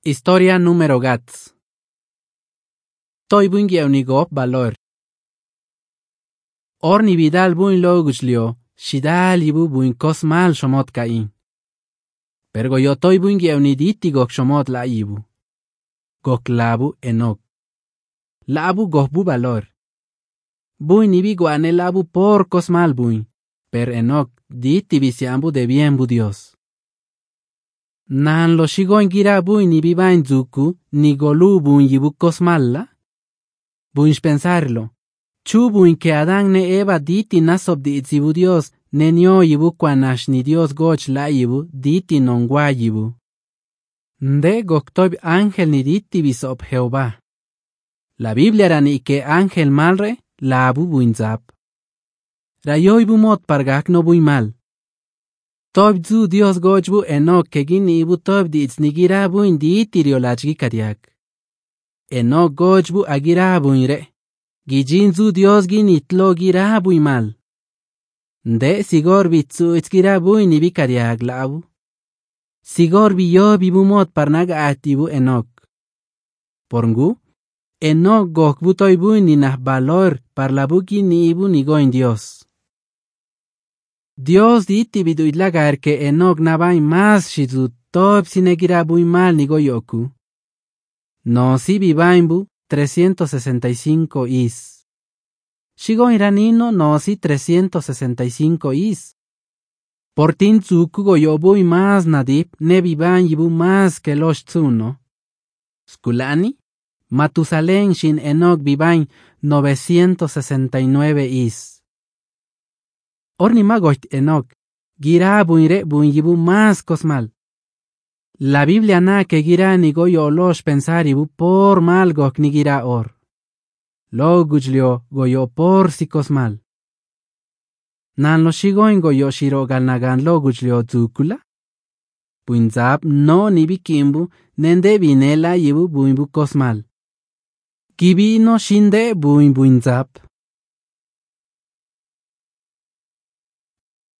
Historia número Gats. Toy buin geunigop valor. Orni vidal buin loguslio, shidal ibu buin kosmal shomot kain. Pergo yo toy buin geuniditi gok shomot la ibu. Gok labu enok. Labu gokbu valor. Buin ibi guane labu por kosmal buin. Per enok diti visiambu de bien bu Dios. Nan lo shigoin gira buin ibi bain zuku, ni golu buin yibu kosmalla? Buin pensarlo. Chu buin que Adán ne Eva diti nasob di itzibu Dios, ne nio yibu kwanash ni Dios goch la yibu, diti non gua yibu. Nde goktob ángel ni diti bisob Jehová. La Biblia rani que ángel malre, la abu buin zap. Rayoy bu mot pargak no buin mal. Tob zu Dios gochbu enok ke gini ibu tob di itsnigira buin di tiriolachgi kariak. Enok gochbu agira buin re. Gijin zu Dios gini tlo gira buin mal. Nde sigor bitsu itzgira buin ibi kariak labu. Sigor biyo bibu mot parnaga atibu enok. Porngu, enok gokbu toy buin ni nah valor parlabu gini ibu ni goin Dios. Dios diti biduitlagar que enok nabain más shizu tob sinegira buin mal ni goyoku. No si bibainbu 365 is. Shigo iranino no si 365 is. Portin tzuku goyobuy más nadip ne bibain yibu más que los tzuno. Skulani, Matusalén shin enok bibain 969 is. Orni magoit enok, gira buinre buin yibu más kosmal. La Biblia na que gira ni goyo los pensar ibu por mal gok ni gira or. Lo gujlio goyo por si kosmal. Nan lo shigoin goyo shiro galnagan lo gujlio zukula. Buinzap no ni bikimbu nende binela yibu buinbu kosmal. Kibi no shinde buinzap.